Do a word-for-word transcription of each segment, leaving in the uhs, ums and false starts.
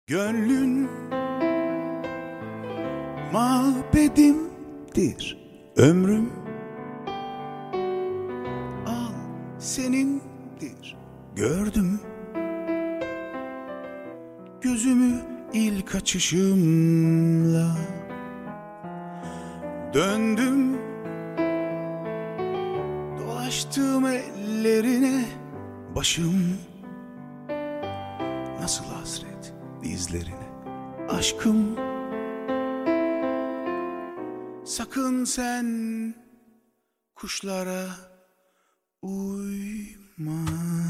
Gönlün mabedimdir ömrüm, al senindir gördüm. Gözümü ilk açışımla döndüm, dolaştım ellerine başım. Nasıl hasret dizlerine aşkım. Sakın sen kuşlara uyma.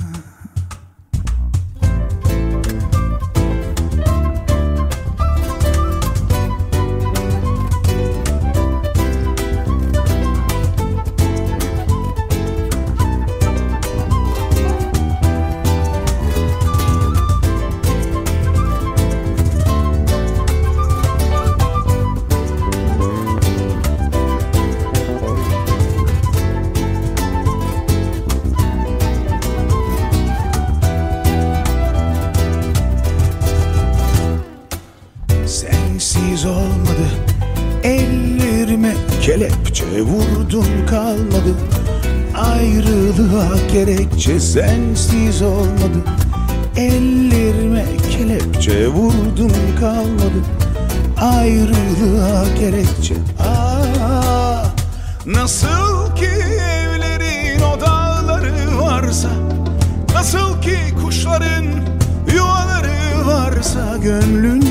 Sensiz olmadı, ellerime kelepçe vurdun kalmadı. Ayrılığa gerekçe sensiz olmadı, ellerime kelepçe vurdun kalmadı. Ayrılığa gerekçe. Aa, nasıl ki evlerin odaları varsa, nasıl ki kuşların yuvaları varsa, gönlün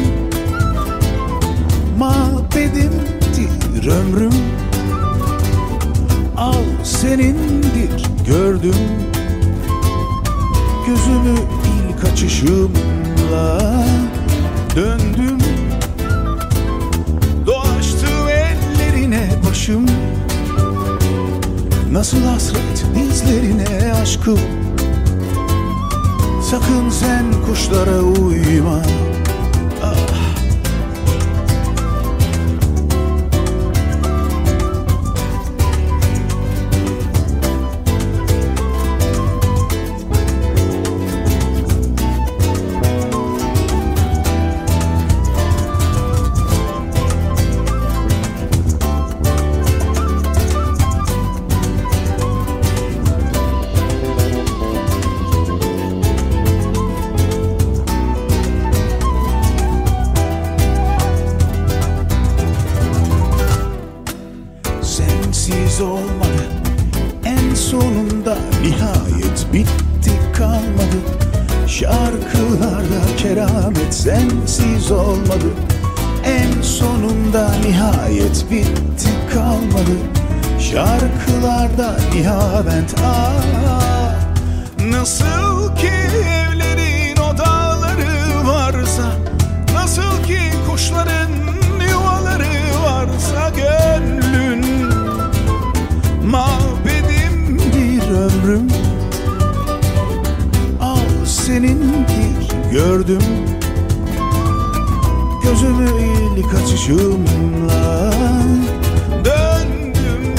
mabedimdir ömrüm, al senindir gördüm. Gözümü ilk açışımla döndüm, dolaştım ellerine başım. Nasıl hasret dizlerine aşkım. Sakın sen kuşlara uyma. Sensiz olmadı, en sonunda nihayet bitti kalmadı. Şarkılarda keramet sensiz olmadı, en sonunda nihayet bitti kalmadı. Şarkılarda nihavent. Aa, nasıl ki evlerin odaları varsa, nasıl ki kuşların yuvaları varsa, gönlün mabedimdir ömrüm, al senindir gördüm. Gözümü ilk açışımla döndüm,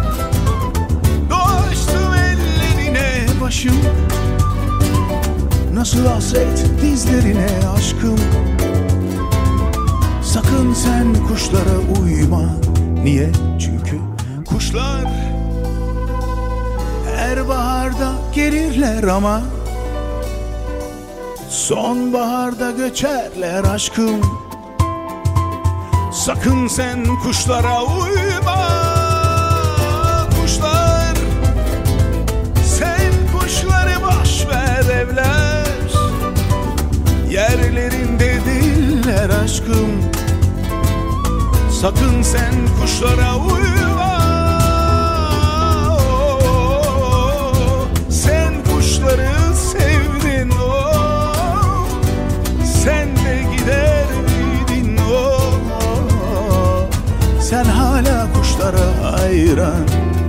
dolaştım ellerine başım. Nasıl hasret dizlerine aşkım. Sakın sen kuşlara uyma. Niye? Çünkü kuşlar her baharda gelirler ama sonbaharda göçerler aşkım. Sakın sen kuşlara uyma. Kuşlar, sen kuşları boş ver evler, yerlerinde değiller aşkım. Sakın sen kuşlara uyma. Sen kuşları sevdin, oh. Sen de gider miydin, oh. Sen hala kuşlara hayran.